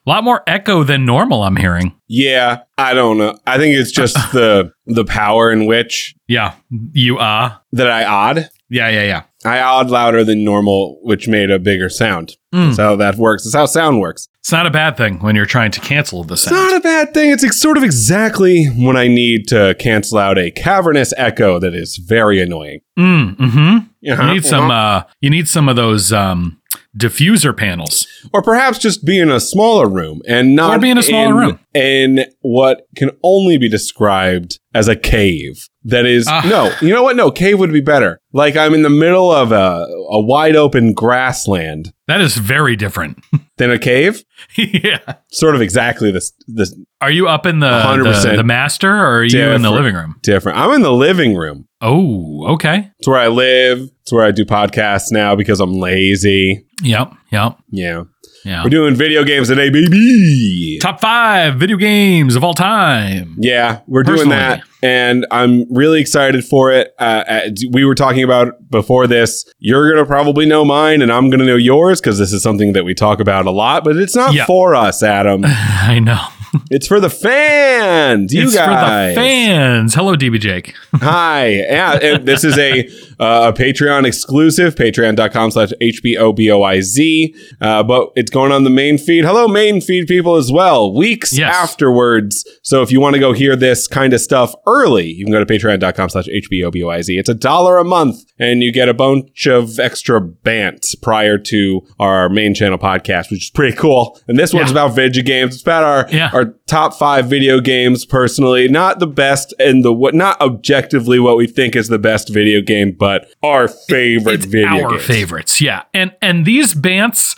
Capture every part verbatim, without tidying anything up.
A lot more echo than normal, I'm hearing. Yeah, I don't know. I think it's just the the power in which Yeah, you are. Uh, that I odd. Yeah, yeah, yeah. I odd louder than normal, which made a bigger sound. Mm. That's how that works. That's how sound works. It's not a bad thing when you're trying to cancel the sound. It's not a bad thing. It's ex- sort of exactly when I need to cancel out a cavernous echo that is very annoying. Mm, mm-hmm. Uh-huh, You need some. uh-huh. Uh, you need some of those um, diffuser panels. Or perhaps just be in a smaller room and not Or be in a smaller in, room. in what can only be described as a cave. That is, Uh. no, you know what? No, cave would be better. Like I'm in the middle of a, a wide open grassland. That is very different. Than a cave? Yeah. Sort of exactly this this Are you up in the one hundred percent the, the master, or are you in the different. living room? different. I'm in the living room. Oh, okay. It's where I live. It's where I do podcasts now because I'm lazy. Yep. Yep. Yeah. Yeah. We're doing video games today, baby. Top five video games of all time. Yeah, we're doing Personally. that. And I'm really excited for it. Uh, uh, we were talking about before this. You're going to probably know mine and I'm going to know yours because this is something that we talk about a lot, but it's not Yeah. for us, Adam. I know. It's for the fans. You it's guys. for the fans. Hello, D B Jake. Hi. Yeah, and this is a uh, a Patreon exclusive, patreon.com slash H-B-O-B-O-I-Z. Uh, but it's going on the main feed. Hello, main feed people as well. Weeks Yes. afterwards. So if you want to go hear this kind of stuff early, you can go to patreon.com slash H-B-O-B-O-I-Z. It's a dollar a month and you get a bunch of extra bants prior to our main channel podcast, which is pretty cool. And this one's Yeah. about video games. It's about our, Yeah. our top five video games personally. Not the best and the what, not objectively what we think is the best video game, but our favorite It's video our games. favorites, yeah. And and these bants,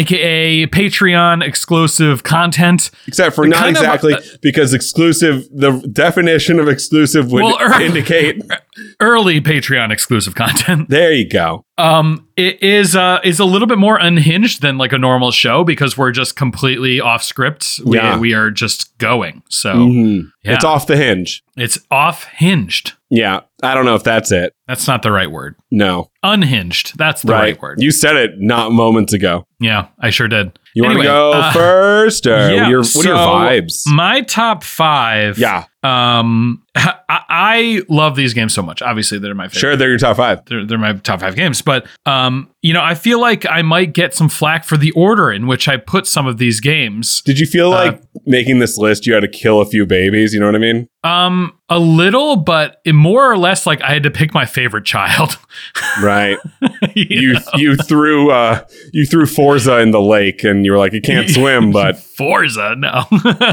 aka Patreon exclusive content, Except for not kind of, exactly, uh, because exclusive, the definition of exclusive would Well, er- indicate. early Patreon exclusive content. There you go. Um, it is uh is a little bit more unhinged than like a normal show because we're just completely off script. We, Yeah. we are just going. So Mhm. yeah. It's off the hinge. it's off hinged. Yeah. I don't know if that's it. That's not the right word. No. Unhinged. That's the right, word. You said it not moments ago. yeah, I sure did. You want to Anyway, go uh, first? Or yeah, what, are your, what so are your vibes? My top five. Yeah. Um, I, I love these games so much. Obviously, they're my favorite. Sure, they're your top five. They're, they're my top five games. But, um, you know, I feel like I might get some flack for the order in which I put some of these games. Did you feel like Uh, making this list, you had to kill a few babies? You know what I mean? Um, a little, but more or less like I had to pick my favorite child. Right. you you know? you threw uh you threw Forza in the lake and you were like, it can't swim, but Forza, no.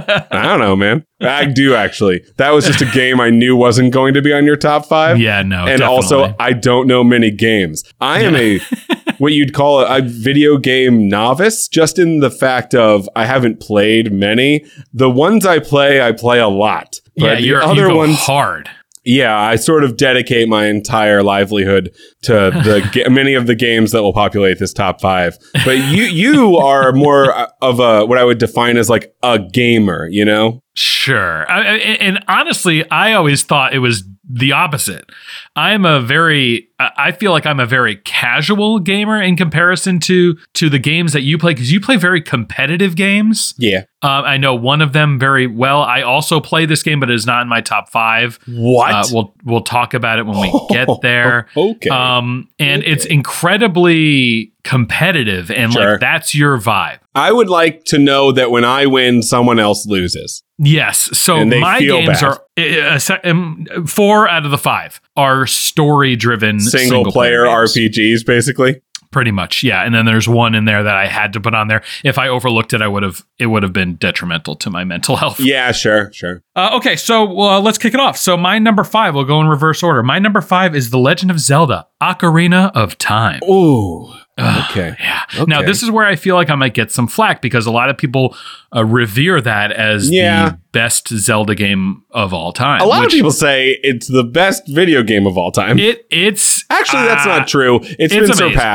I don't know, man. I do actually. That was just a game I knew wasn't going to be on your top five. yeah, no. And definitely. also, I don't know many games. I am a what you'd call a, a video game novice, just in the fact of I haven't played many. The ones I play, I play a lot. But yeah, the you're other you go ones, hard. yeah, I sort of dedicate my entire livelihood to the ga- many of the games that will populate this top five. But you you are more of a what I would define as like a gamer, you know? Sure. I, I- and honestly, I always thought it was the opposite. I'm a very, I I feel like I'm a very casual gamer in comparison to to the games that you play, because you play very competitive games. Yeah. Um, I know one of them very well. I also play this game, but it is not in my top five. What? Uh, we'll we'll talk about it when we get there. Okay. Um, and Okay. it's incredibly competitive, and Sure. like that's your vibe. I would like to know that when I win, someone else loses. Yes. So And they my feel games bad. are uh, uh, se- um, four out of the five are story driven Single, player R P Gs, basically. Pretty much, yeah. And then there's one in there that I had to put on there. If I overlooked it, I would have. It would have been detrimental to my mental health. Yeah, sure, sure. Uh, okay, so uh, let's kick it off. So my number five, we'll go in reverse order. My number five is The Legend of Zelda: Ocarina of Time. Ooh. Ugh, Okay. Yeah. Okay. Now, this is where I feel like I might get some flack because a lot of people uh, revere that as Yeah. the best Zelda game of all time. A lot of which people say it's the best video game of all time. It it's Actually, that's uh, not true. It's it's been amazing. surpassed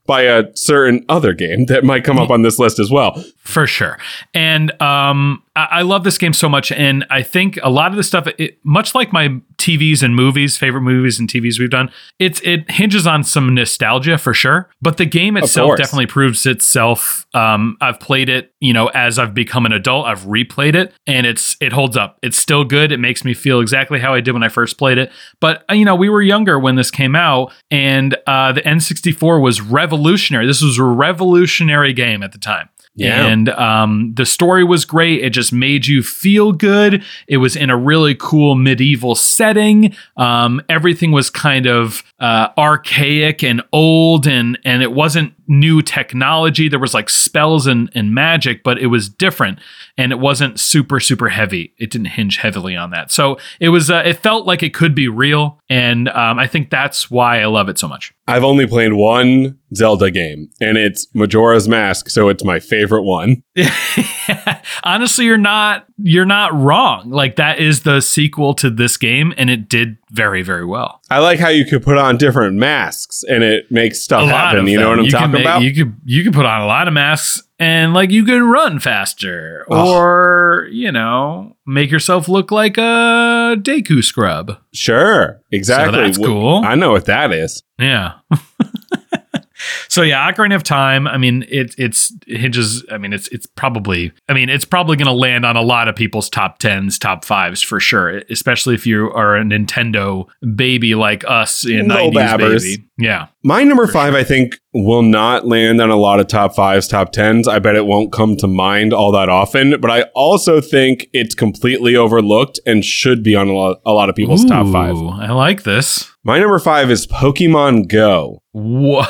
by a certain other game that might come up on this list as well. For sure. And um, I-, I love this game so much. And I think a lot of the stuff, it, much like my T Vs and movies, favorite movies and T Vs we've done, it's it hinges on some nostalgia for sure. But the game itself definitely proves itself. Um, I've played it, you know, as I've become an adult. I've replayed it, and it's it holds up. It's still good. It makes me feel exactly how I did when I first played it. But you know, we were younger when this came out, and uh, the N sixty-four was revolutionary. This was a revolutionary game at the time. Yeah. And um, the story was great. It just made you feel good. It was in a really cool medieval setting. Um, everything was kind of uh, archaic and old, and and it wasn't new technology. There was like spells and, and magic, but it was different, and it wasn't super, super heavy. It didn't hinge heavily on that. So it was, uh, it felt like it could be real. And um, I think that's why I love it so much. I've only played one Zelda game, and it's Majora's Mask, so it's my favorite one. Honestly, you're not you're not wrong. Like, that is the sequel to this game, and it did very, very well. I like how you could put on different masks, and it makes stuff happen. You know what I'm you talking make, about? You could you could put on a lot of masks, and like you can run faster, oh. or you know, make yourself look like a Deku scrub. Sure, exactly. So that's cool. I know what that is. Yeah. So yeah, Ocarina of Time. I mean, it it's it hinges. I mean, it's it's probably. I mean, it's probably going to land on a lot of people's top tens, top fives for sure. Especially if you are a Nintendo baby like us in nineties baby. Yeah. My number five, sure. I think, will not land on a lot of top fives, top tens. I bet it won't come to mind all that often. But I also think it's completely overlooked and should be on a lot, a lot of people's Ooh, top five. I like this. My number five is Pokemon Go. Whoa.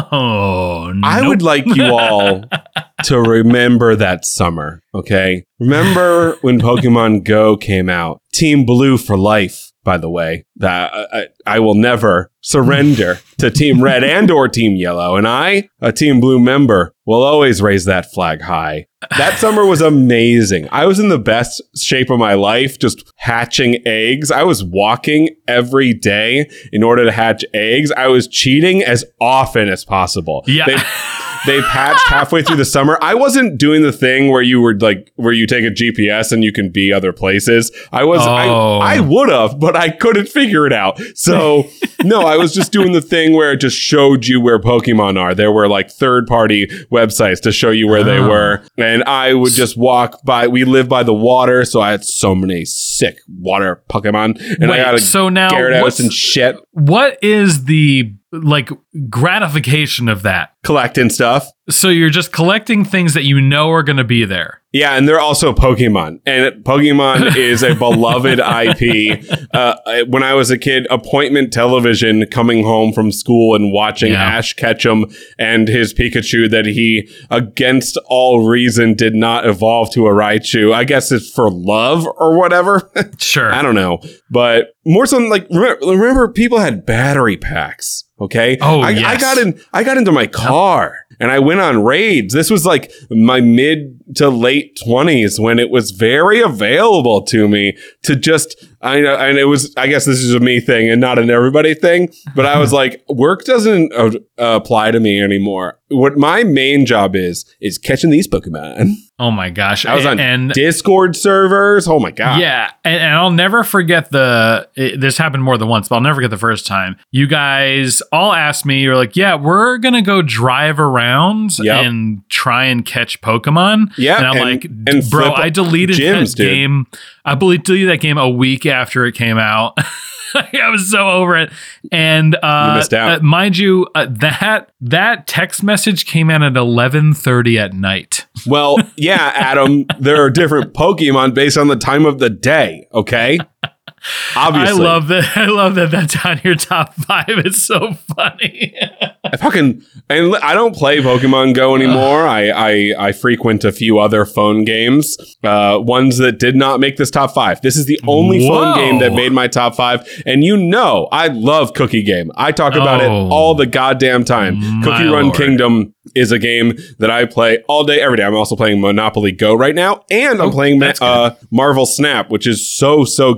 Nope. I would like you all to remember that summer, okay? Remember when Pokemon Go came out? Team Blue for life, by the way. That I, I will never surrender to Team Red and or Team Yellow. And I, a Team Blue member, will always raise that flag high. That summer was amazing. I was in the best shape of my life, just hatching eggs. I was walking every day in order to hatch eggs. I was cheating as often as possible. Yeah. They, they patched halfway through the summer. I wasn't doing the thing where you were like, where you take a G P S and you can be other places. I was, oh. I, I would have, but I couldn't figure it out. So no, I was just doing the thing where it just showed you where Pokemon are. There were like third party websites to show you where oh. they were. And I would just walk by. We live by the water, so I had so many sick water Pokemon. And Wait, I got a so now Gyarados and shit. What is the like gratification of that? Collecting stuff. So you're just collecting things that you know are going to be there. Yeah, and they're also Pokemon. And Pokemon is a beloved I P. Uh, when I was a kid, appointment television, coming home from school and watching yeah. Ash Ketchum and his Pikachu that he, against all reason, did not evolve to a Raichu. I guess it's for love or whatever. Sure. I don't know. But more so, like, remember, remember people had battery packs. Okay. Oh, I, yes. I got in. I got into my car and I went on raids. This was like my mid to late twenties when it was very available to me to just. I know, and it was. I guess this is a me thing and not an everybody thing. But I was like, work doesn't uh, apply to me anymore. What my main job is is catching these Pokemon. Oh my gosh! I was on and, Discord servers. Oh my god! Yeah, and, and I'll never forget the. It, this happened more than once, but I'll never forget the first time. You guys all asked me, you're like, "Yeah, we're gonna go drive around yep. and try and catch Pokemon." Yeah, and I'm and, like, and "Bro, I deleted gyms, that dude. game. I deleted that game a week after it came out." I was so over it, and uh, you missed out. Uh, mind you, uh, that that text message came in at eleven thirty at night. Well, yeah, Adam, there are different Pokemon based on the time of the day. Okay. Obviously. I love that. I love that that's on your top five. It's so funny. I fucking and I don't play Pokemon Go anymore. I, I I frequent a few other phone games, uh, ones that did not make this top five. This is the only Whoa. phone game that made my top five. And you know, I love Cookie Game. I talk about oh, it all the goddamn time. Cookie Run Lord. Kingdom is a game that I play all day, every day. I'm also playing Monopoly Go right now, and I'm oh, playing uh, Marvel Snap, which is so so good.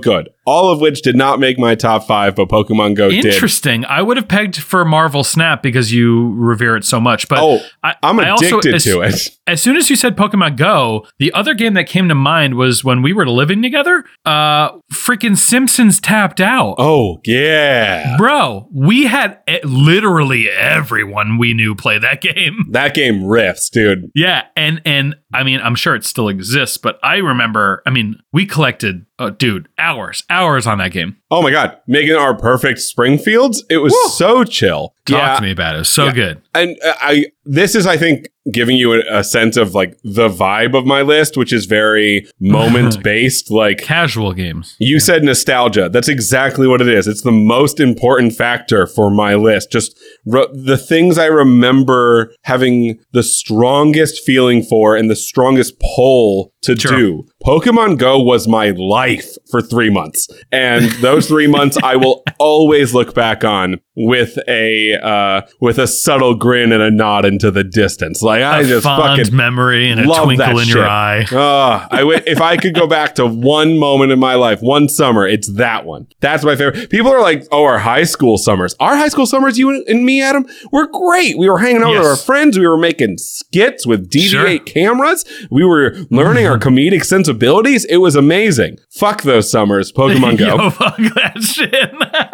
all of which did not make my top five, but Pokemon Go did. Interesting. I would have pegged for Marvel Snap because you revere it so much. But oh, I, I'm I addicted also, as, to it. As soon as you said Pokemon Go, the other game that came to mind was when we were living together, uh, freaking Simpsons Tapped Out. Oh, yeah. Bro, we had e- literally everyone we knew play that game. That game riffs, dude. Yeah, and and I mean, I'm sure it still exists, but I remember, I mean, we collected, uh, dude, hours, hours on that game. Oh my God. Making our perfect Springfields. It was Woo. so chill. Talk yeah. to me about it. It was so yeah. good. And uh, I, this is, I think, giving you a, a sense of like the vibe of my list, which is very moment based. Like casual games. You yeah. said nostalgia. That's exactly what it is. It's the most important factor for my list. Just re- the things I remember having the strongest feeling for and the strongest pull to sure. do. Pokemon Go was my life for three months. And those three months I will always look back on with a uh, with a subtle grin and a nod into the distance. Like I a just fond fucking memory and a twinkle in shit. your eye. Uh, I w- if I could go back to one moment in my life, one summer, it's that one. That's my favorite. People are like, oh, our high school summers. Our high school summers, you and me, Adam, were great. We were hanging out yes. with our friends. We were making skits with D V eight sure. cameras. We were learning our comedic sensibilities. It was amazing. Fuck those summers. Pokemon Go. Yo, fuck that shit.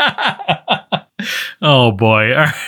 Oh boy. All right.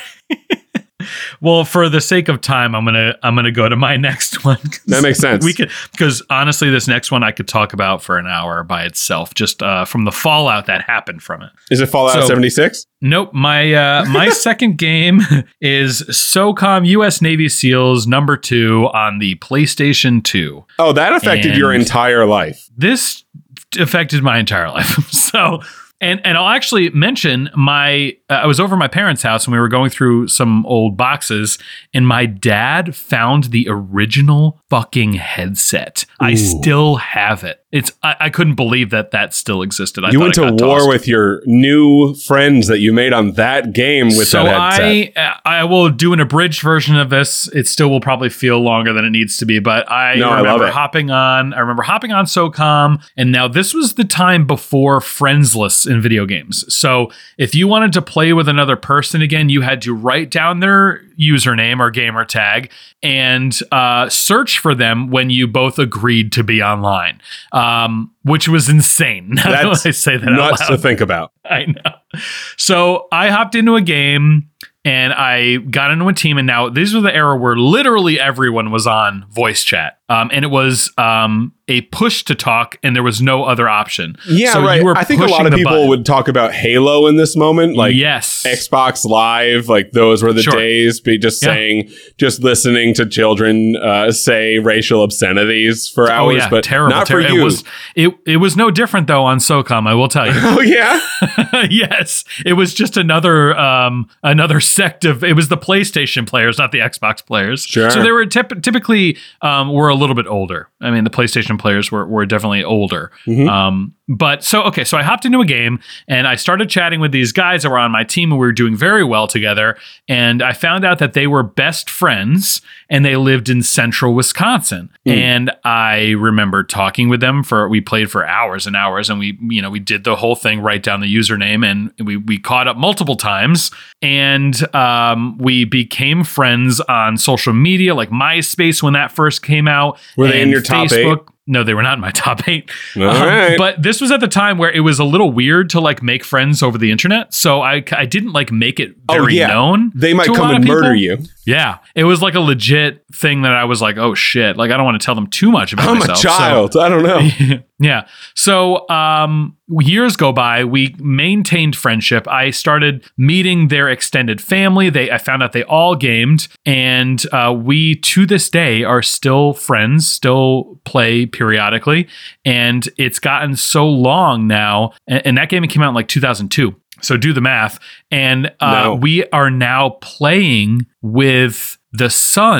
Well, for the sake of time, I'm gonna I'm gonna go to my next one. That makes sense. We could because honestly, this next one I could talk about for an hour by itself, just uh, from the fallout that happened from it. Is it Fallout so, seventy-six? Nope. My uh, my second game is SOCOM U S Navy SEALs number two on the PlayStation two. Oh, that affected and your entire life. This affected my entire life. So. And and I'll actually mention my, uh, I was over at my parents' house and we were going through some old boxes and my dad found the original fucking headset. Ooh. I still have it. It's I, I couldn't believe that that still existed. I you went to war tossed. with your new friends that you made on that game with so that headset. I, I will do an abridged version of this. It still will probably feel longer than it needs to be, but I no, remember I hopping on, I remember hopping on SOCOM, and now this was the time before Friendsless in video games. So if you wanted to play with another person again, you had to write down their username or gamer tag and uh, search for them when you both agreed to be online, um, which was insane. That's I say that nuts out loud. to think about. I know. So I hopped into a game and I got into a team, and now these were the era where literally everyone was on voice chat. Um, and it was um, a push to talk, and there was no other option. Yeah, so right. You were I think a lot of people button. would talk about Halo in this moment, like yes. Xbox Live. Like those were the sure. days. Be just yeah. saying, just listening to children uh, say racial obscenities for hours, oh, yeah. but terrible, not ter- for you. It was, it, it was no different though on SOCOM. I will tell you. Oh yeah, yes. It was just another um, another sect of. It was the PlayStation players, not the Xbox players. Sure. So they were typ- typically um, were a little bit older. I mean, the PlayStation players were were definitely older. Mm-hmm. Um, but so, okay, so I hopped into a game and I started chatting with these guys that were on my team and we were doing very well together. And I found out that they were best friends and they lived in central Wisconsin. Mm. And I remember talking with them for, we played for hours and hours and we, you know, we did the whole thing, write down the username, and we, we caught up multiple times. And um, we became friends on social media, like MySpace when that first came out. Were they in your top Facebook. eight? No, they were not in my top eight. All um, right. But this was at the time where it was a little weird to like make friends over the internet. So I, I didn't like make it very oh, yeah. known. They might come and murder you. Yeah. It was like a legit thing that I was like, oh shit. Like I don't want to tell them too much about I'm myself. I'm a child. So, I don't know. Yeah. So um, years go by. We maintained friendship. I started meeting their extended family. They I found out they all gamed. And uh, we, to this day, are still friends, still play periodically. And it's gotten so long now. And, and that game came out in like two thousand two. So do the math. And uh, no. we are now playing with the son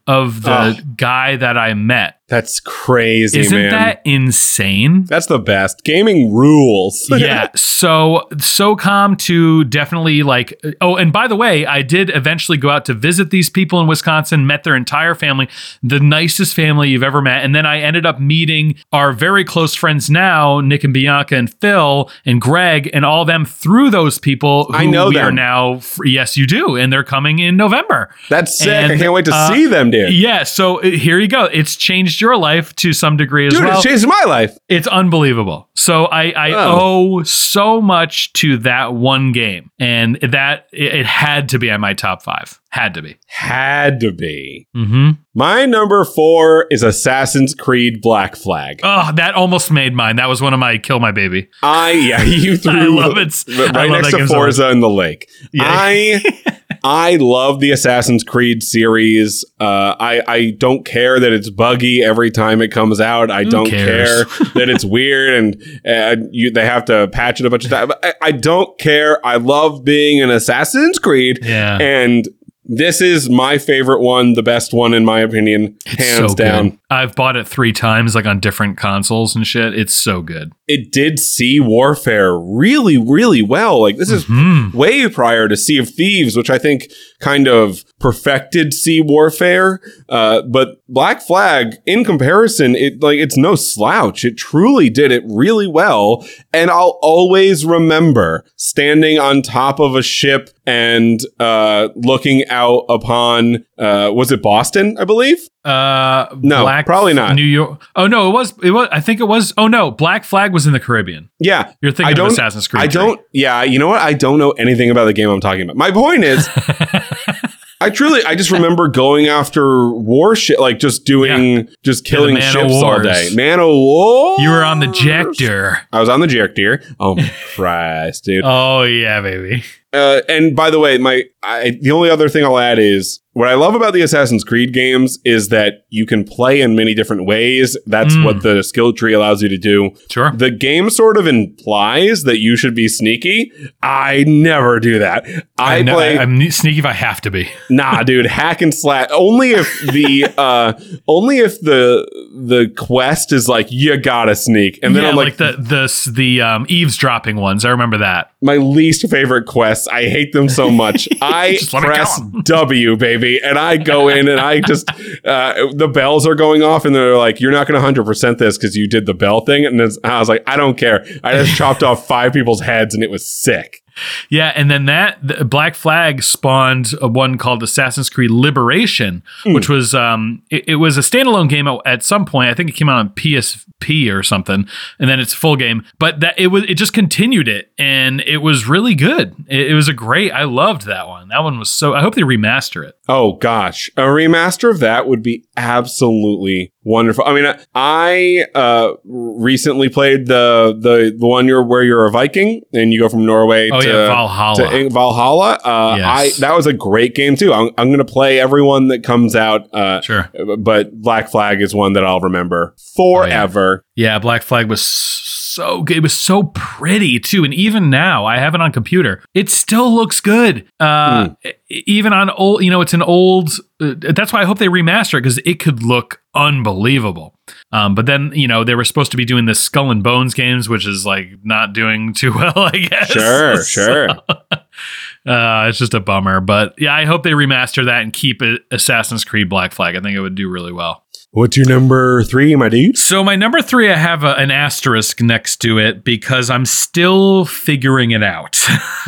of the Oh. guy that I met. That's crazy, Isn't man. that insane? That's the best. Gaming rules. Yeah. So SOCOM to definitely like, oh, and by the way, I did eventually go out to visit these people in Wisconsin, met their entire family, the nicest family you've ever met. And then I ended up meeting our very close friends now, Nick and Bianca and Phil and Greg and all of them through those people who I know we them. are now. Yes, you do. And they're coming in November. That's sick. And, I can't wait to uh, see them, dude. Yeah. So uh, here you go. It's changed your life to some degree as Dude, well. it's changed my life. It's unbelievable. So I, I Oh. owe so much to that one game, and that it, it had to be on my top five. Had to be. Had to be. Mm-hmm. My number four is Assassin's Creed Black Flag. Oh, that almost made mine. That was one of my kill my baby. I, yeah, you threw I love it. right I love next that to game so Forza in the lake. Yeah. I I love the Assassin's Creed series. Uh, I, I don't care that it's buggy every time it comes out. I Who don't cares? care that it's weird and uh, you, they have to patch it a bunch of times. I, I don't care. I love being an Assassin's Creed. Yeah. And this is my favorite one, the best one in my opinion, It's hands so down. good. I've bought it three times, like on different consoles and shit. It's so good. It did see Warfare really, really well. Like this is Hmm. way prior to Sea of Thieves, which I think kind of perfected Sea Warfare. Uh, but Black Flag, in comparison, it like it's no slouch. It truly did it really well. And I'll always remember standing on top of a ship and uh, looking out upon uh, was it Boston, I believe? Uh, No, Black probably not. New York. Oh no, it was. It was. I think it was. Oh no, Black Flag was in the Caribbean. Yeah. You're thinking I of don't- Assassin's Creed. I don't, yeah, you know what? I don't know anything about the game I'm talking about. My point is, I truly, I just remember going after war shit, like just doing, just killing Man o' ships all Wars. day. Man o' war. You were on the Jack Deer. I was on the Jack Deer. Oh, my Christ, dude. Oh yeah, baby. Uh, and by the way, my I, the only other thing I'll add is what I love about the Assassin's Creed games is that you can play in many different ways. That's Mm. what the skill tree allows you to do. Sure. The game sort of implies that you should be sneaky. I never do that. I, know, play I, I'm ne- sneaky if I have to be. nah, dude. Hack and slash. Only if the uh, only if the the quest is like you gotta sneak, and then yeah, I'm like, like, the the the um, eavesdropping ones. I remember that. my least favorite quests. I hate them so much. I Just let me press kill 'em. W, baby, and I go in and I just uh, the bells are going off, and they're like, "You're not going to one hundred percent this because you did the bell thing." And it's, I was like, "I don't care." I just chopped off five people's heads, and it was sick. Yeah, and then that the Black Flag spawned a one called Assassin's Creed Liberation, Hmm. which was um it, it was a standalone game at, at some point. I think it came out on P S P or something, and then it's a full game. But that it was it just continued it, and it was really good. It, it was a great. I loved that one. That one was so. I hope they remaster it. Oh gosh, a remaster of that would be absolutely wonderful. I mean, I uh, recently played the the the one you're where you're a Viking and you go from Norway Oh to yeah, Valhalla. to Valhalla. Uh, Yes. I that was a great game too. I'm, I'm going to play everyone that comes out. Uh, Sure. but Black Flag is one that I'll remember forever. Yeah, Black Flag was so good. It was so pretty too, and even now I have it on computer. It still looks good. Uh, e- Even on old, you know, it's an old. Uh, that's why I hope they remaster it because it could look unbelievable. Um, but then you know they were supposed to be doing this Skull and Bones games, which is like not doing too well, I guess. Sure, So, sure. Uh, it's just a bummer, but yeah, I hope they remaster that and keep it Assassin's Creed Black Flag. I think it would do really well. What's your number three, my dude? So my number three, I have a, an asterisk next to it because I'm still figuring it out.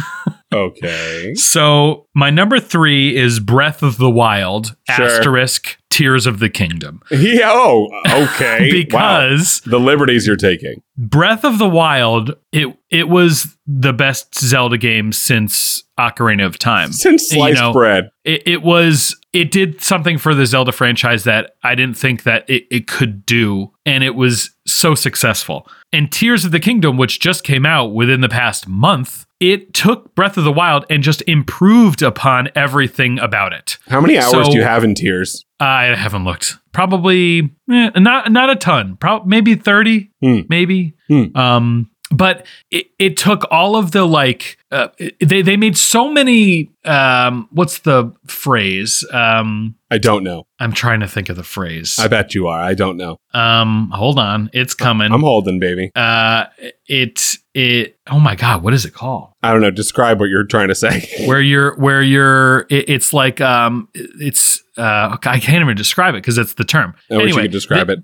Okay. So my number three is Breath of the Wild, Sure. asterisk Tears of the Kingdom. Yeah. Oh, okay. Because wow. The liberties you're taking. Breath of the Wild, it it was the best Zelda game since Ocarina of Time. Since You sliced know, bread. It, it was it did something for the Zelda franchise that I didn't think that it, it could do, and it was so successful. And Tears of the Kingdom, which just came out within the past month, it took Breath of the Wild and just improved upon everything about it. How many hours So- do you have in Tears? I haven't looked. Probably eh, not not a ton. Probably maybe thirty. Hmm. Maybe. Hmm. Um, but it, it took all of the like uh, they they made so many um, what's the phrase? Um, I don't know. I'm trying to think of the phrase. I bet you are. I don't know. Um, hold on, it's coming. I'm holding, baby. Uh, it it. Oh my God, what is it called? I don't know. Describe what you're trying to say. where you're where you're. It, it's like um, it's uh, I can't even describe it because it's the term. I wish anyway, you could describe the, it.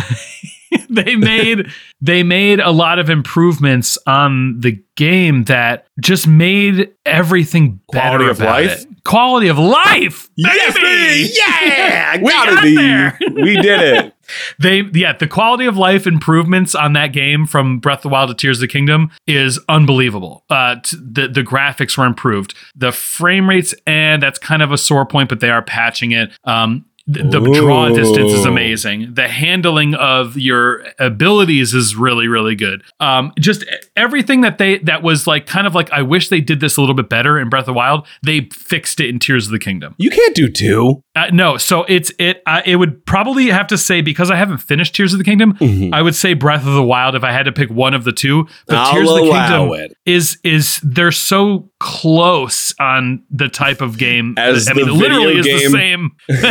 The they made they made a lot of improvements on the game that just made everything better. Quality of about life? it. Quality of life. Yes, baby! baby! Yeah, We gotta got be. there. We did it. They yeah, the quality of life improvements on that game from Breath of the Wild to Tears of the Kingdom is unbelievable. Uh, t- the the graphics were improved, the frame rates, and that's kind of a sore point, but they are patching it. Um, The, the draw distance is amazing. The handling of your abilities is really, really good. Um, just everything that they that was like kind of like I wish they did this a little bit better in Breath of the Wild. They fixed it in Tears of the Kingdom. You can't do two. Uh, no, so it's it. Uh, it would probably have to say because I haven't finished Tears of the Kingdom. Mm-hmm. I would say Breath of the Wild if I had to pick one of the two. But I'll Tears of the allow Kingdom it. is is they're so close on the type of game. As I the mean, literally video is game- the same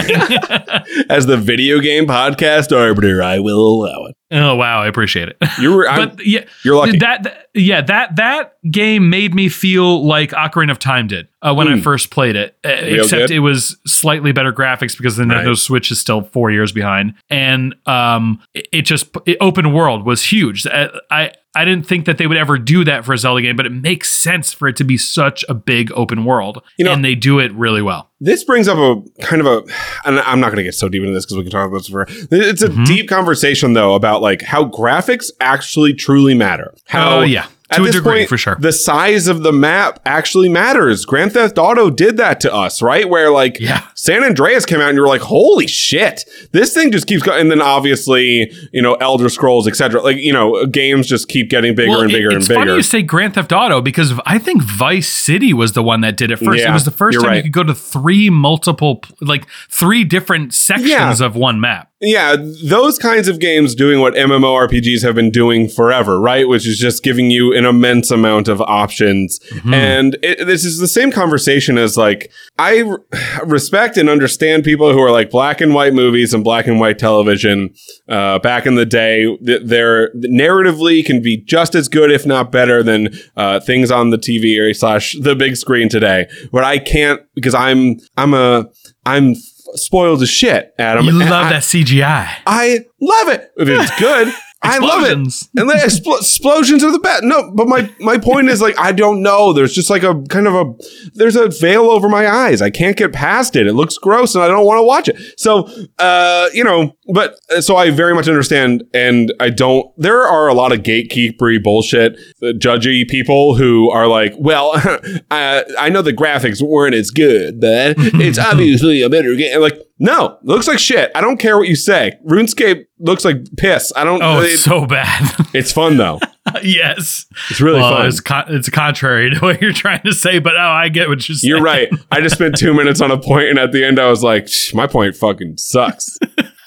thing. As the video game podcast arbiter, I will allow it. Oh wow, I appreciate it. You were, I'm, But yeah, you're lucky. that, that yeah that that game made me feel like Ocarina of Time did uh, when I Mm. first played it. Uh, Real except good? it was slightly better graphics because the Nintendo Right. Switch is still four years behind, and um, it, it just it, open world was huge. I, I I didn't think that they would ever do that for a Zelda game, but it makes sense for it to be such a big open world, You know- and they do it really well. This brings up a kind of a, and I'm not going to get so deep into this because we can talk about this for. It's a Mhm. deep conversation though about like how graphics actually truly matter. How Oh yeah, at to a this degree point, for sure. the size of the map actually matters. Grand Theft Auto did that to us, right? Where like Yeah. San Andreas came out and you were like, holy shit, this thing just keeps going. And then obviously, you know, Elder Scrolls, et cetera. Like, you know, games just keep getting bigger Well, and it- bigger it's and bigger. funny you say Grand Theft Auto because I think Vice City was the one that did it first. Yeah, it was the first you're time right. you could go to three multiple, like three different sections Yeah. of one map. Yeah, those kinds of games doing what MMORPGs have been doing forever, right? Which is just giving you an immense amount of options. Mhm. And it, this is the same conversation as like, I r- respect and understand people who are like black and white movies and black and white television. Uh, back in the day, th- they're narratively can be just as good, if not better, than uh, things on the T V or slash the big screen today. But I can't because I'm I'm a I'm spoiled as shit, Adam. You And love I, that C G I. I love it. If it's good, I love it. Explosions. And the expl- explosions are the best. No, but my my point is like I don't know. There's just like a kind of a there's a veil over my eyes. I can't get past it. It looks gross, and I don't want to watch it. So, uh, you know, but uh, so I very much understand, and I don't. There are a lot of gatekeepery bullshit, uh, judgy people who are like, well, uh, I know the graphics weren't as good, but it's obviously a better game. Like, no, it looks like shit. I don't care what you say. RuneScape looks like piss. I don't. Oh, it- it's so bad. it's fun though. Yes. It's really well, fun. It's, con- it's contrary to what you're trying to say, but oh, I get what you're saying. You're right. I just spent two minutes on a point, and at the end, I was like, "Shh, my point fucking sucks."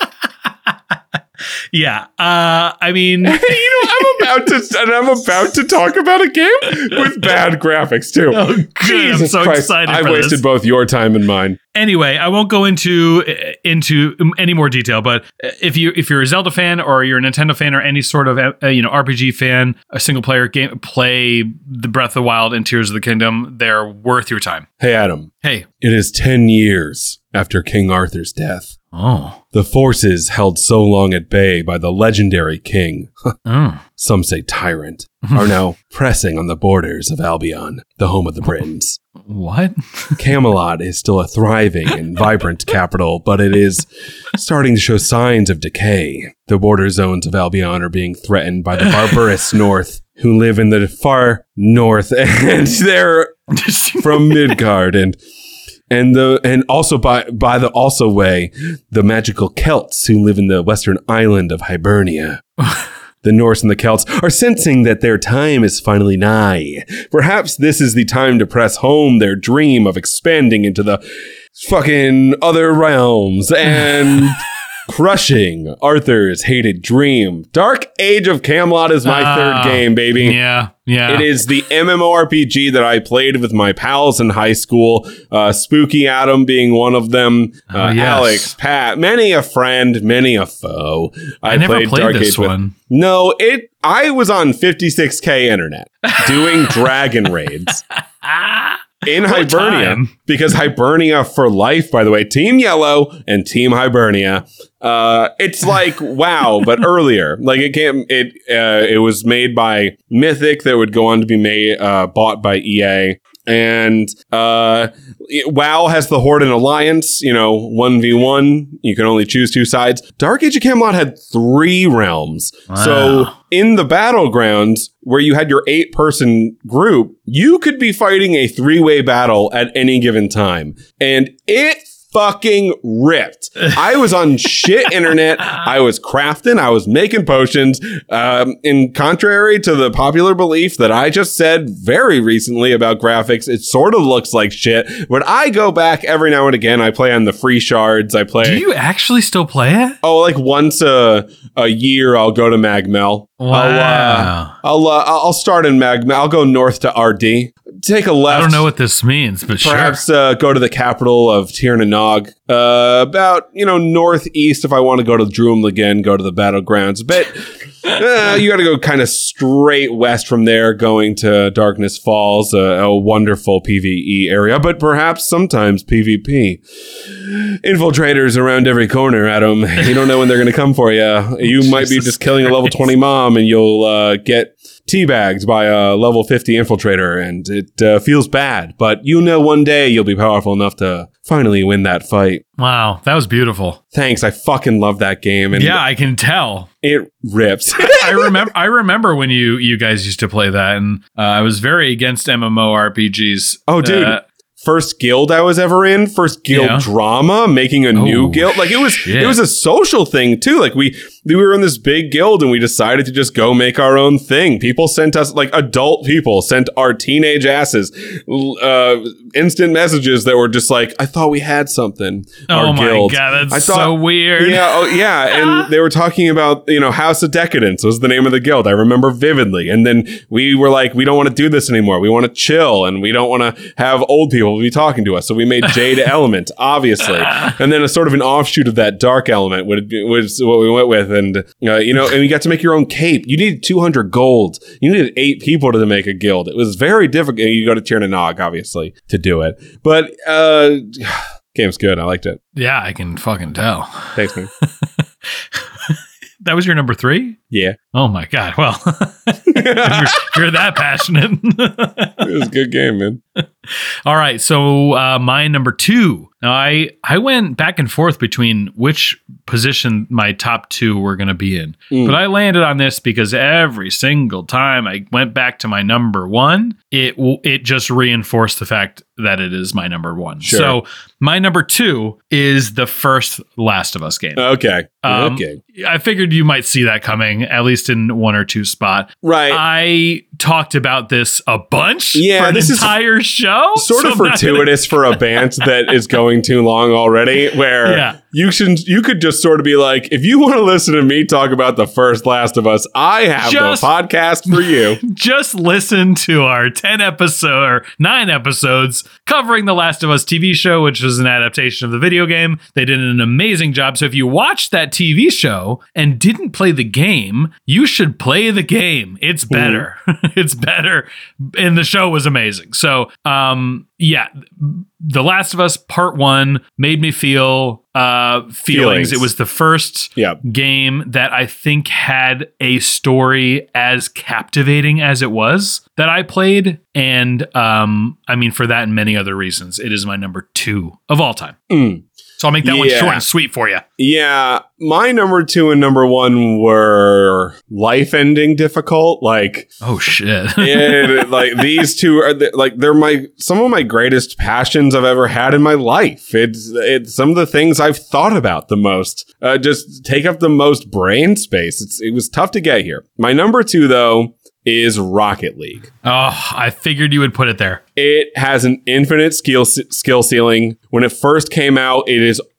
Yeah. Uh, I mean, you know, I'm about to, and I'm about to talk about a game with bad graphics too. oh, good. I'm so Christ, excited I've for wasted this. both your time and mine. Anyway, I won't go into into any more detail, but if you if you're a Zelda fan or you're a Nintendo fan or any sort of uh, you know R P G fan, a single player game, play the Breath of the Wild and Tears of the Kingdom. They're worth your time. Hey, Adam. Hey. It is ten years after King Arthur's death. Oh. The forces held so long at bay by the legendary king, Oh. some say tyrant, are now pressing on the borders of Albion, the home of the Britons. What? Camelot is still a thriving and vibrant capital, but it is starting to show signs of decay. The border zones of Albion are being threatened by the barbarous north, who live in the far north, and they're from Midgard, and and the and also by by the also way, the magical Celts who live in the western island of Hibernia. The Norse and the Celts are sensing that their time is finally nigh. Perhaps this is the time to press home their dream of expanding into the fucking other realms. And Crushing Arthur's Hated Dream. Dark Age of Camelot is my uh, third game, baby. Yeah, yeah. It is the MMORPG that I played with my pals in high school. Uh, Spooky Adam being one of them. Uh, oh, yes. Alex, Pat, many a friend, many a foe. I, I never played, played Dark this Age one. With. No, it. I was on fifty-six K internet doing dragon raids. In what Hibernia, time? Because Hibernia for life, by the way, Team Yellow and Team Hibernia. Uh, it's like WoW, but earlier. Like it came, it uh, it was made by Mythic, that would go on to be made uh, bought by E A. And uh, WoW has the Horde and Alliance, you know, one v one. You can only choose two sides. Dark Age of Camelot had three realms. Wow. So in the battlegrounds, where you had your eight-person group, you could be fighting a three-way battle at any given time. And it fucking ripped. I was on shit internet. I was crafting. I was making potions. Um, in contrary to the popular belief that I just said very recently about graphics, it sort of looks like shit. But I go back every now and again. I play on the free shards. I play. Do you actually still play it? Oh, like once a a year, I'll go to Magmel. Wow. I'll uh, I'll, uh, I'll start in Magmel. I'll go north to R D. Take a left. I don't know what this means, but perhaps, sure. uh, go to the capital of Tir na Nog. Uh, about, you know, northeast. If I want to go to Droom again, go to the battlegrounds. But uh, you got to go kind of straight west from there, going to Darkness Falls, a, a wonderful PvE area, but perhaps sometimes PvP. Infiltrators around every corner, Adam. You don't know when they're going to come for you. You might be just killing a level twenty mom, and you'll uh, get teabagged by a level fifty infiltrator, and it uh, feels bad. But you know one day you'll be powerful enough to finally win that fight. Wow, that was beautiful. Thanks, I fucking love that game. And yeah, I can tell. It rips. I remember I remember when you you guys used to play that, and uh, I was very against MMORPGs. Oh, dude. Uh, First guild I was ever in, first guild yeah. drama, making a oh, new guild. Like it was, shit. It was a social thing too. Like we, we were in this big guild and we decided to just go make our own thing. People sent us, like adult people sent our teenage asses, uh, instant messages that were just like, I thought we had something. Oh our my guild. God, that's I thought, so weird. Yeah. Oh yeah. And they were talking about, you know, House of Decadence was the name of the guild. I remember vividly. And then we were like, we don't want to do this anymore. We want to chill and we don't want to have old people be talking to us. So we made Jade Element, obviously. And then a sort of an offshoot of that Dark Element was what we went with. And, uh, you know, and you got to make your own cape. You needed two hundred gold. You needed eight people to make a guild. It was very difficult. You go to Tir na Nog, obviously, to do it. But, uh, game's good. I liked it. Yeah, I can fucking tell. Thanks, man. That was your number three? Yeah. Oh my God. Well, you're, you're that passionate. It was a good game, man. All right. So uh, my number two. Now I, I went back and forth between which position my top two were going to be in. Mm. But I landed on this because every single time I went back to my number one, it it just reinforced the fact that it is my number one. Sure. So my number two is the first Last of Us game. Okay. Um, okay. I figured you might see that coming, at least in one or two spot. Right. I talked about this a bunch yeah, for an this entire is show. Sort so of fortuitous gonna... for a band that is going too long already, where yeah. you should you could just sort of be like, if you want to listen to me talk about the first Last of Us, I have just, the podcast for you. Just listen to our ten episode or nine episodes covering the Last of Us T V show, which was an adaptation of the video game. They did an amazing job. So if you watched that T V show and didn't play the game, you should play the game. It's better. Mm. It's better. And the show was amazing. So, um, yeah, The Last of Us Part One made me feel uh, feelings. feelings. It was the first yep. game that I think had a story as captivating as it was that I played. And um, I mean, for that and many other reasons, it is my number two of all time. Mm. So I'll make that yeah. one short and sweet for you. Yeah. My number two and number one were life-ending difficult. Like, oh shit! and, like these two are the, like they're my some of my greatest passions I've ever had in my life. It's it's some of the things I've thought about the most. Uh, just take up the most brain space. It's it was tough to get here. My number two though is Rocket League. Oh, I figured you would put it there. It has an infinite skill skill ceiling. When it first came out, it is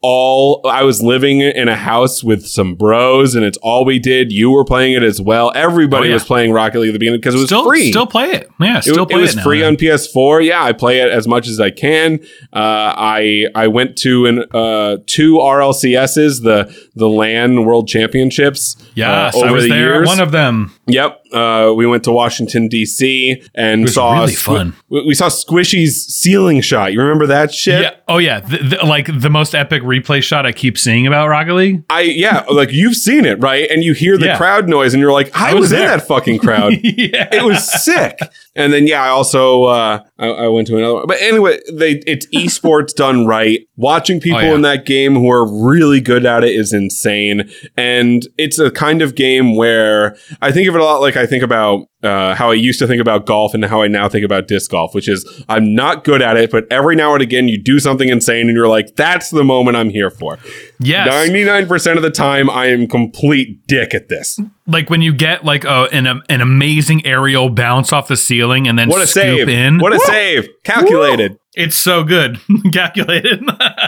all, I was living in a house with some bros and it's all we did. You were playing it as well. Everybody oh, yeah. was playing Rocket League at the beginning because it was still, free. Still play it. Yeah, still it, play it. It was now, free yeah. on P S four. Yeah, I play it as much as I can. Uh, I I went to an uh, two R L C S's, the the LAN World Championships. Yes, uh, over I was the there years. at one of them. Yep. Uh, we went to Washington, D C and it was saw really Squ- fun. We, we saw Squishy's ceiling shot. You remember that shit? Yeah. Oh yeah. The, the, like the most epic replay shot I keep seeing about Rocket League. I yeah. Like you've seen it, right? And you hear the yeah. crowd noise, and you're like, I, I was, was in that fucking crowd. yeah. It was sick. And then yeah, I also uh, I, I went to another one. But anyway, they it's esports done right. Watching people oh, yeah. in that game who are really good at it is insane. And it's a kind of game where I think of it a lot like I think about uh, how I used to think about golf and how I now think about disc golf, which is I'm not good at it, but every now and again you do something insane and you're like, that's the moment I'm here for. Yes. ninety-nine percent of the time I am complete dick at this. Like when you get like a, an an amazing aerial bounce off the ceiling and then what a scoop save. in. What a Woo! save. Calculated. Woo! It's so good. Calculated.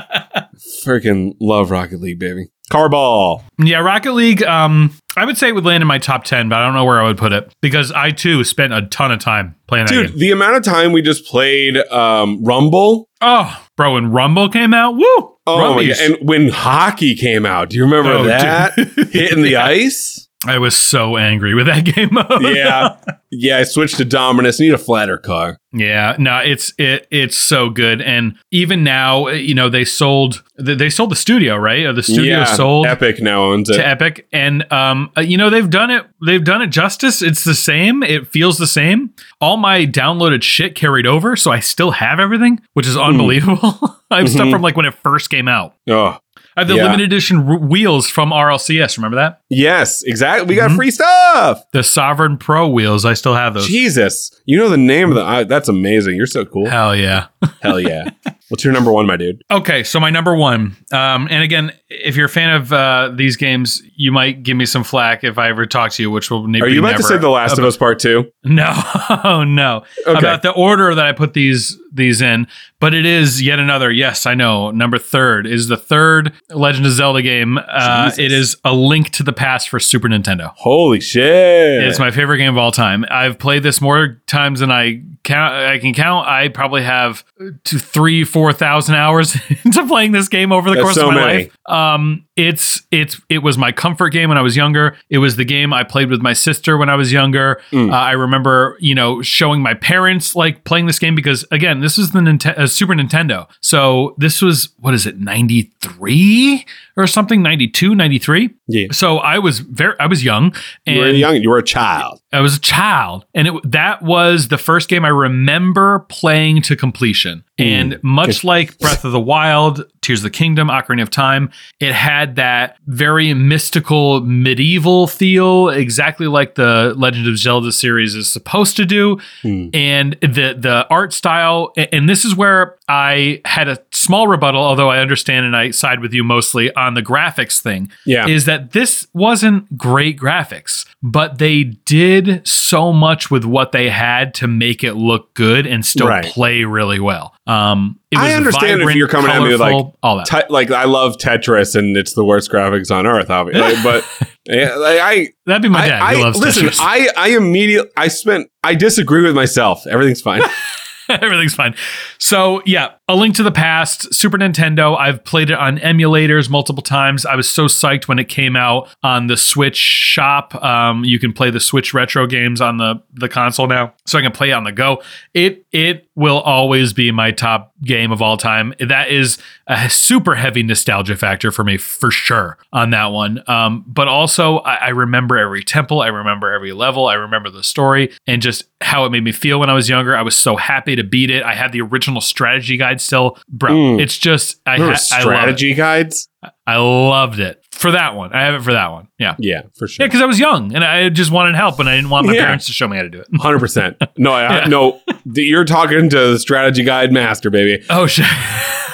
Freaking love Rocket League, baby. Carball. Yeah, Rocket League, um, I would say it would land in my top ten, but I don't know where I would put it because I too spent a ton of time playing that Dude, game. The amount of time we just played um, Rumble. Oh, bro, when Rumble came out, woo! Oh, my God. And when hockey came out, do you remember oh, that? Hitting the yeah. ice? I was so angry with that game mode. yeah. Yeah, I switched to Dominus. Need a flatter car. Yeah, no, it's it it's so good. And even now, you know, they sold they sold the studio, right? Or the studio yeah, sold Epic now owns it. To Epic. And um, you know, they've done it they've done it justice. It's the same. It feels the same. All my downloaded shit carried over, so I still have everything, which is unbelievable. Mm. I have mm-hmm. stuff from like when it first came out. Oh. I have the yeah. limited edition r- wheels from R L C S. Remember that? Yes, exactly. We got mm-hmm. free stuff. The Sovereign Pro wheels. I still have those. Jesus. You know the name of the... Uh, that's amazing. You're so cool. Hell yeah. Hell yeah. What's your number one, my dude? Okay, so my number one. Um, and again, if you're a fan of uh, these games, you might give me some flack if I ever talk to you, which will maybe Are you about never. to say The Last about, of Us Part two? No. Oh, no. Okay. About the order that I put these these in. But it is yet another, yes, I know, number third is the third Legend of Zelda game. Uh, it is A Link to the Past for Super Nintendo. Holy shit. It's my favorite game of all time. I've played this more times than I count. I can count. I probably have two, three, four thousand hours into playing this game over the That's course so of my many. life. Um, it's it's it was my comfort game when I was younger. It was the game I played with my sister when I was younger. Mm. Uh, I remember, you know, showing my parents like playing this game because again, this is the Ninte- uh, Super Nintendo. So this was what is it, ninety-three or something, ninety-two, ninety-three. Yeah. So I was very I was young. And you were young. You were a child. I was a child, and it that was the first game I remember playing to completion. Mm. And much like Breath of the Wild, Tears of the Kingdom, Ocarina of Time, it had that very mystical medieval feel, exactly like the Legend of Zelda series is supposed to do. Mm. And the the art style, and this is where I had a small rebuttal, although I understand and I side with you mostly on the graphics thing, yeah. is that this wasn't great graphics, but they did so much with what they had to make it look good and still right. play really well. Um, it was I understand vibrant, if you're coming colorful, at me with like all that. Te- like I love Tetris and it's the worst graphics on earth, obviously. but yeah, like, I that'd be my dad. I, He I, loves listen, Tetris. I I immediately I spent I disagree with myself. Everything's fine. Everything's fine. So yeah, A Link to the Past, Super Nintendo. I've played it on emulators multiple times. I was so psyched when it came out on the Switch shop. Um, you can play the Switch retro games on the, the console now, so I can play it on the go. It it will always be my top game of all time. That is a super heavy nostalgia factor for me, for sure, on that one. Um, but also, I, I remember every temple. I remember every level. I remember the story and just how it made me feel when I was younger. I was so happy to beat it. I had the original strategy guide still. Bro, mm. it's just... I ha- I strategy love guides? I loved it. For that one. I have it for that one. Yeah. Yeah, for sure. Yeah, because I was young and I just wanted help and I didn't want my yeah. parents to show me how to do it. one hundred percent. No, I, yeah. no, you're talking to the strategy guide master, baby. Oh, shit.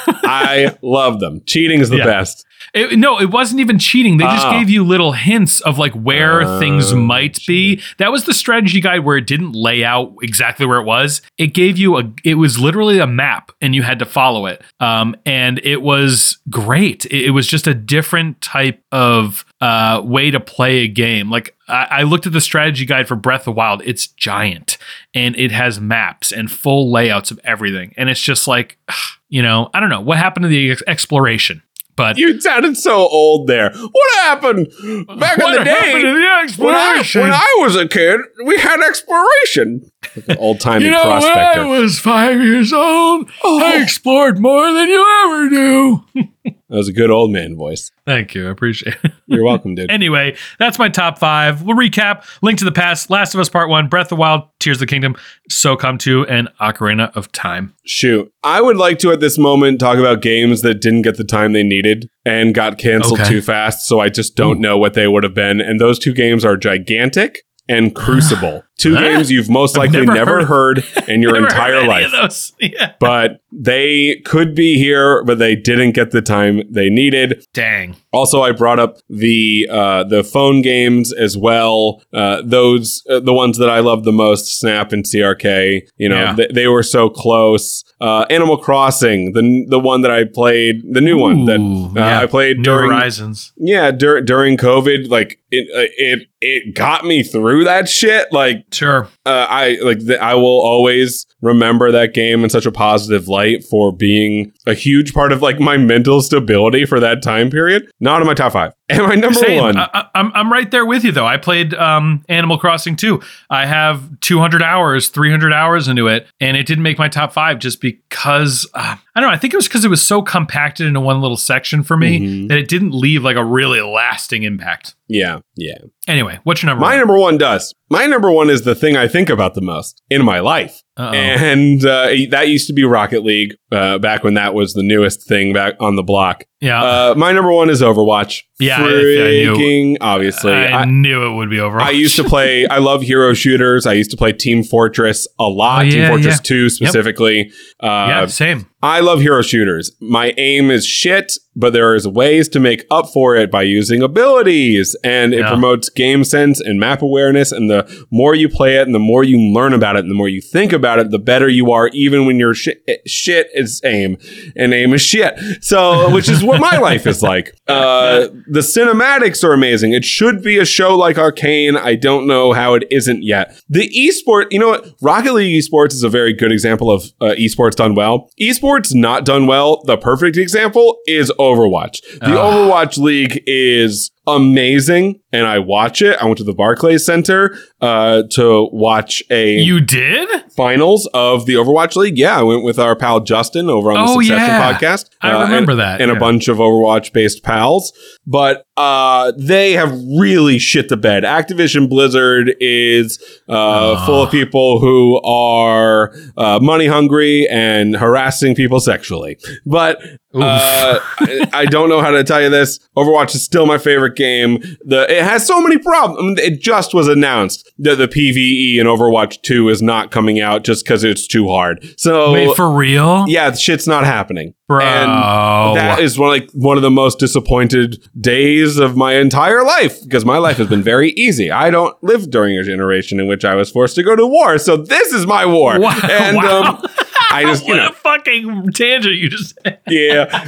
I love them. Cheating is the Yeah. best. It, no, it wasn't even cheating. They just Oh. gave you little hints of like where Oh, things might be. That was the strategy guide where it didn't lay out exactly where it was. It gave you a, it was literally a map and you had to follow it. Um, and it was great. It, it was just a different type of uh, way to play a game. Like I, I looked at the strategy guide for Breath of the Wild. It's giant and it has maps and full layouts of everything. And it's just like, you know, I don't know what happened to the ex- exploration. But You sounded so old there. What happened back what in the happened to day? the When I, exploration? when I was a kid, we had exploration. Like an old-timey You know, prospector. when I was five years old, Oh. I explored more than you ever do. That was a good old man voice. Thank you. I appreciate it. You're welcome, dude. Anyway, that's my top five. We'll recap. Link to the Past, Last of Us Part one, Breath of the Wild, Tears of the Kingdom, SOCOM two, and Ocarina of Time. Shoot. I would like to, at this moment, talk about games that didn't get the time they needed and got canceled Okay. too fast, so I just don't Ooh. know what they would have been. And those two games are Gigantic and Crucible. Two Huh? games you've most I've likely never never, heard, in your Never heard entire any life. of those. Yeah. But they could be here, but they didn't get the time they needed. Dang. Also, I brought up the uh, the phone games as well. Uh, those uh, the ones that I love the most, Snap and C R K. You know, Yeah. th- they were so close. Uh, Animal Crossing, the the one that I played, the new one that Ooh, uh, yeah. I played New during Horizons. yeah dur- during COVID. Like it uh, it it got me through that shit. Like Sure. uh, I like th- I will always remember that game in such a positive light for being a huge part of like my mental stability for that time period. Not in my top five. And my number Same. one. I, I, I'm I'm right there with you though. I played um, Animal Crossing two. I have two hundred hours, three hundred hours into it, and it didn't make my top five just because uh, I don't know. I think it was because it was so compacted into one little section for me Mhm. that it didn't leave like a really lasting impact. Yeah, yeah. Anyway, what's your number? My one? number one does. My number one is the thing I think about the most in my life. Uh-oh. And uh, that used to be Rocket League uh, back when that was the newest thing back on the block. Yeah, Uh, my number one is Overwatch. Yeah, I- I knew. Freaking obviously. I, I, knew it would be over. I used to play, I love hero shooters. I used to play Team Fortress a lot, Oh, Team yeah, Fortress yeah. two specifically. yeah, Uh, same. I love hero shooters. My aim is shit, but there is ways to make up for it by using abilities, and it Yeah. promotes game sense and map awareness. And the more you play it, and the more you learn about it, and the more you think about it, the better you are. Even when your shit, shit is aim, and aim is shit. So, which is what my life is like. Uh, the cinematics are amazing. It should be a show like Arcane. I don't know how it isn't yet. The esport, you know what? Rocket League esports is a very good example of uh, esports done well. Esports not done well. The perfect example is Overwatch. The Ah. Overwatch League is amazing, and I watch it. I went to the Barclays Center uh, to watch a You did? finals of the Overwatch League. Yeah, I went with our pal Justin over on the Oh, Succession yeah. podcast. I uh, remember and, that, And yeah. a bunch of Overwatch-based pals. But uh, they have really shit the bed. Activision Blizzard is uh, Oh. full of people who are uh, money hungry and harassing people sexually. But uh, I, I don't know how to tell you this. Overwatch is still my favorite game. The it has so many problems. I mean, it just was announced that the PvE in Overwatch two is not coming out just because it's too hard. So Wait, for real? yeah, shit's not happening. Bro. And that is one like one of the most disappointed days of my entire life because my life has been very easy. I don't live during a generation in which I was forced to go to war, so this is my war. Wow. And Wow. um, I just you what know a fucking tangent you just had. yeah.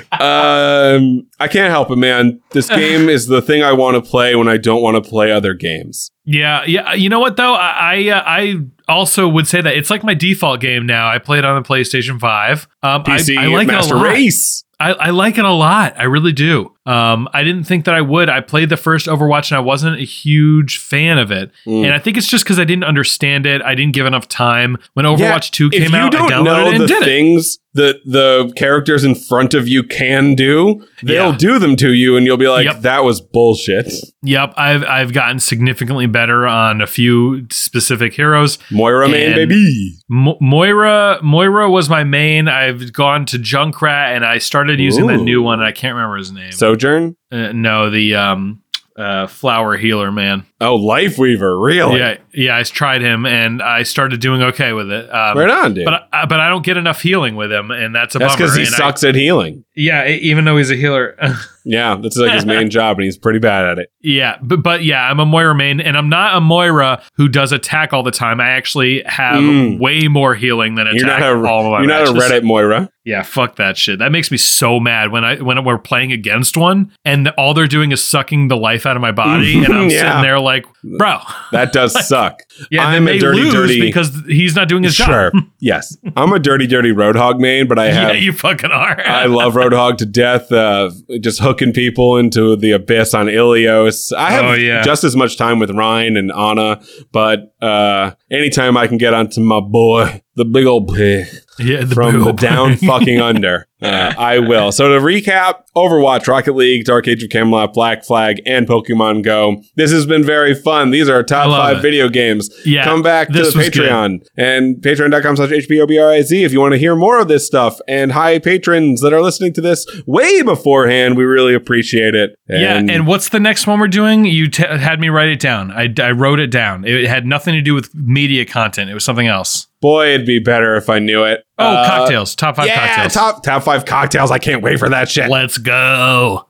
Um, I can't help it, man. This game is the thing I want to play when I don't want to play other games. Yeah, yeah. You know what though? I I, uh, I also would say that it's like my default game now. I play it on the PlayStation five. Um, P C I, I like Master it a lot. Race. I, I like it a lot. I really do. Um, I didn't think that I would. I played the first Overwatch and I wasn't a huge fan of it. Mm. And I think it's just because I didn't understand it. I didn't give enough time. When Overwatch Yeah, two if came you out, I don't downloaded know it and the did it. things that the characters in front of you can do, they'll Yeah. do them to you, and you'll be like, Yep. "That was bullshit." Yep, I've I've gotten significantly better on a few specific heroes. Moira main And- baby. Mo- Moira Moira was my main. I've gone to Junkrat and I started using that Ooh. new one. And I can't remember his name. Sojourn. Uh, no, the um uh, flower healer, man. Oh, Life Weaver, really? Yeah, yeah. I tried him and I started doing okay with it. Um, Right on, dude. But I, but I don't get enough healing with him, and that's a That's bummer. because he And sucks I, at healing. Yeah, e- even though he's a healer. Yeah, that's like his main job, and he's pretty bad at it. Yeah, but but yeah, I'm a Moira main, and I'm not a Moira who does attack all the time. I actually have Mm. way more healing than attack. You're not a, all of my you're not a matches. Reddit Moira. Yeah, fuck that shit. That makes me so mad when I when we're playing against one and all they're doing is sucking the life out of my body, and I'm Yeah. sitting there like, bro. That does suck. Yeah, I'm then a they dirty, lose dirty. because he's not doing his Sure. job. Yes. I'm a dirty, dirty Roadhog main, but I have. Yeah, you fucking are. I love Roadhog to death. Uh, just hooking people into the abyss on Ilios. I have Oh, yeah. just as much time with Ryan and Anna, but uh, anytime I can get onto my boy, the big old pig yeah, the from the boob. down fucking under, uh, I will. So to recap, Overwatch, Rocket League, Dark Age of Camelot, Black Flag, and Pokemon Go. This has been very fun. These are our top I love five it. video games. Yeah, Come back to this the was good. Patreon and patreon.com slash HBOBRIZ if you want to hear more of this stuff. And hi, patrons that are listening to this way beforehand. We really appreciate it. Yeah, and what's the next one we're doing? You t- had me write it down. I, I wrote it down. It had nothing to do with media content. It was something else. boy, it'd be better if I knew it. Oh, Uh, cocktails. Top five yeah, cocktails. top top five cocktails. I can't wait for that shit. Let's go.